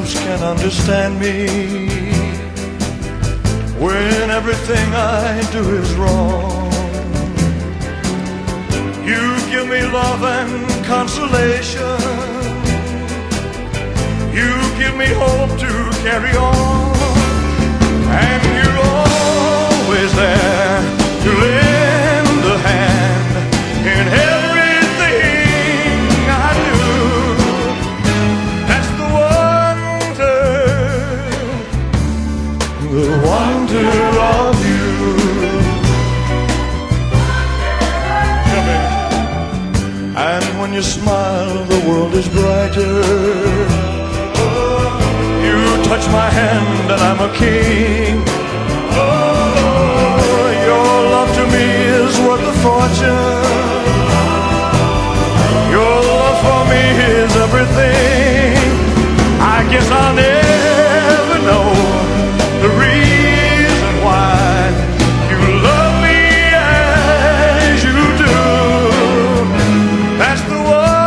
words can understand me when everything I do is wrong. You give me love and consolation. You give me hope to carry on. And you're always there to lend a hand in everything I do. That's the wonder of you. And when you smile, the world is brighter. You touch my hand and I'm a king. Oh, your love to me is worth a fortune. Your love for me is everything. I guess I'll never know the reason why you love me as you do. That's the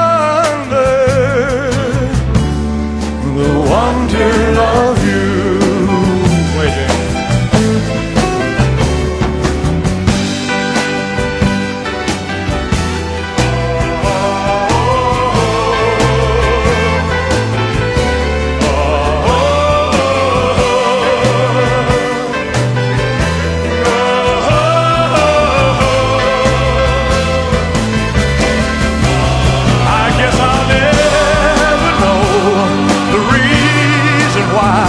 wonder of you. Waiting. I guess I'll never know the reason why